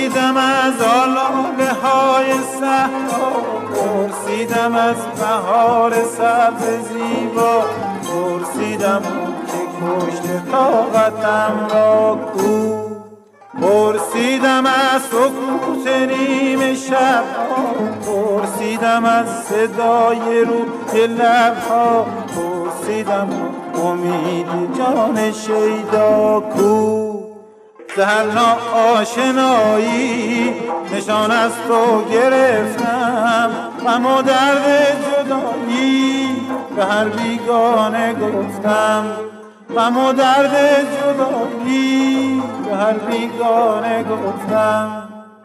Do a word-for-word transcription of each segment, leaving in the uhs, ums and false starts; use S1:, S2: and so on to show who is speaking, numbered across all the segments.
S1: پرسیدم از آلاله های صحرا، پرسیدم از بهار سبز زیبا، پرسیدم که کشت طاقتم را کو. پرسیدم از سکوت نیمه شب، پرسیدم از صدای روی لبها، پرسیدم امید جان شیدا کو. زهرنا آشنایی نشان از تو گرفتم، غم و درد جدایی به هر بیگانه گفتم، غم و درد جدایی به هر بیگانه گفتم.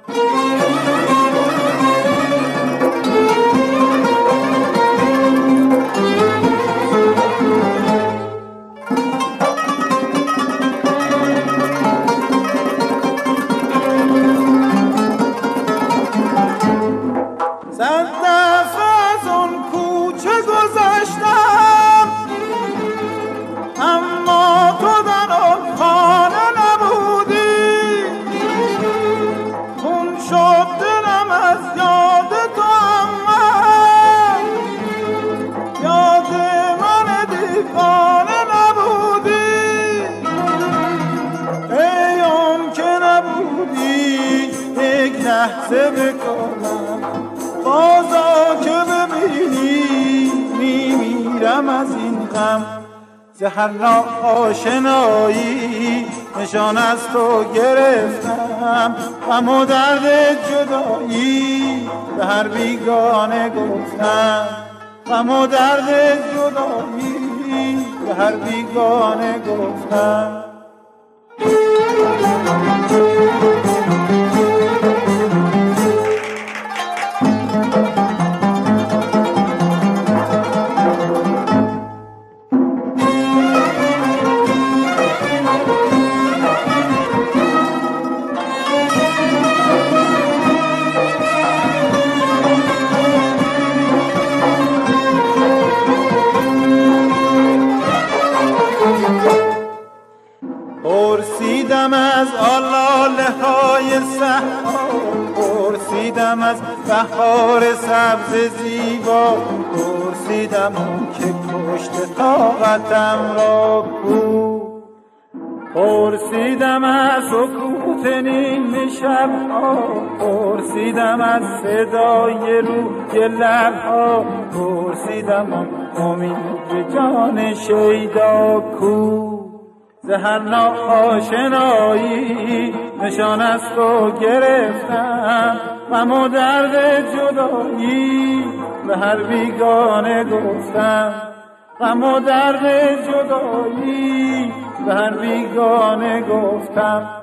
S1: صد دفعه از اون کوچه گذشتم، اما تو در آن خانه نبودی. خون شد دلم از یاد تو، اما یاد من دیوانه نبودی. ای اون که نبودی یک لحظه بکنم، بازا که ببینی میمیرم از این غم. زهرنا آشنایی نشان از تو گرفتم، غم و درد جدایی به هر بیگانه گفتم، غم و درد جدایی به هر بیگانه گفتم. پرسیدم از آلاله های صحرا، پرسیدم از بهار سبز زیبا، پرسیدم که کشت طاقتم را کو. پرسیدم از سکوت نیمه شبها، پرسیدم از صدای روی لبها، پرسیدم امید جان شیدا کو. زهرنا آشنایی نشان از تو گرفتم، غم و درد جدایی به هر بیگانه گفتم، غم و درد جدایی به هر بیگانه گفتم.